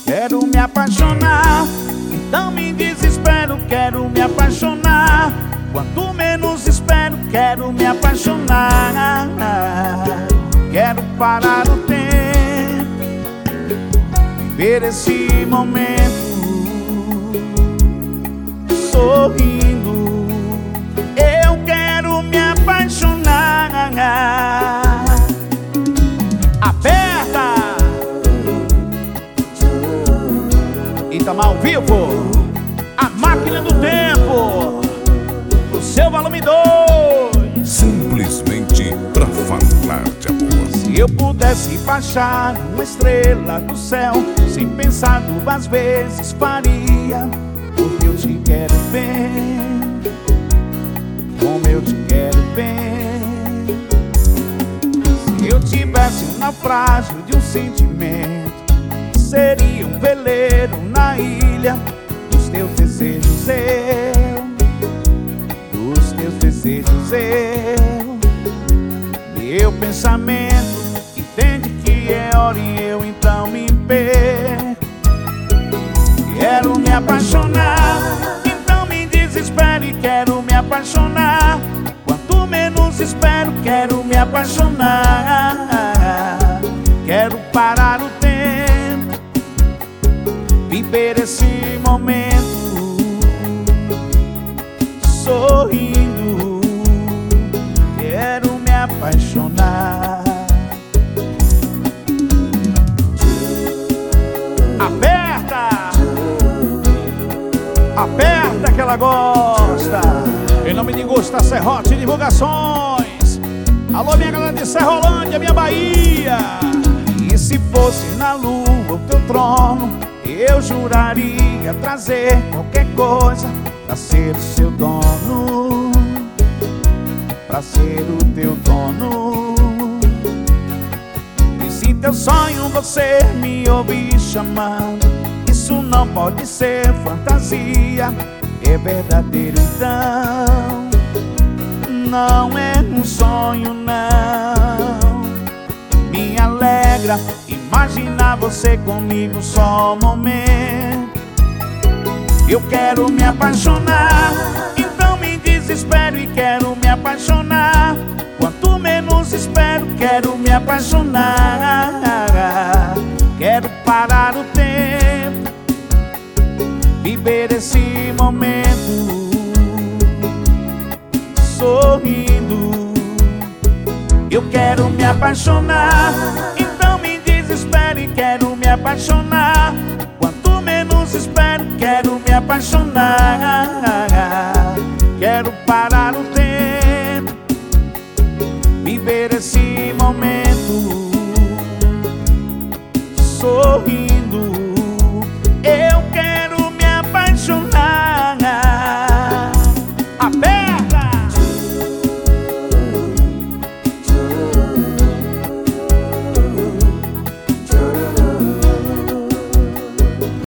Quero me apaixonar, então me desespero. Quero me apaixonar, quanto menos espero. Quero me apaixonar. Quero parar o tempo, viver esse momento sorrindo. Eu quero me apaixonar. Aperta Itamar ao vivo, a máquina do tempo, o seu volume 2. Simplesmente pra falar de amor. Se eu pudesse baixar uma estrela do céu, sem pensar 2 vezes faria. Porque eu te quero bem, como eu te quero bem. Se eu tivesse um naufrágio de um sentimento, seria um veleiro na ilha dos teus desejos dos teus desejos Meu pensamento entende que é hora e eu então me perco. Quero me apaixonar, então me desespero e quero me apaixonar. Quanto menos espero, quero me apaixonar. Quero parar o tempo, viver esse momento sorrindo. Quero me apaixonar. Aperta que ela gosta. Em nome de Gusta Serrote Divulgações. Alô, minha galera de Serrolândia, minha Bahia. E se fosse na lua o teu trono, eu juraria trazer qualquer coisa pra ser o seu dono, pra ser o teu dono. E se teu sonho você me ouvir chamando, isso não pode ser fantasia, é verdadeiro então. Não é um sonho não. Me alegra imaginar você comigo só um momento. Eu quero me apaixonar, então me desespero e quero me apaixonar. Quanto menos espero, quero me apaixonar. Quero parar o tempo, viver esse momento sorrindo. Eu quero me apaixonar, então me desespero e quero me apaixonar. Quanto menos espero, quero me apaixonar. Quero parar o tempo, viver esse momento sorrindo.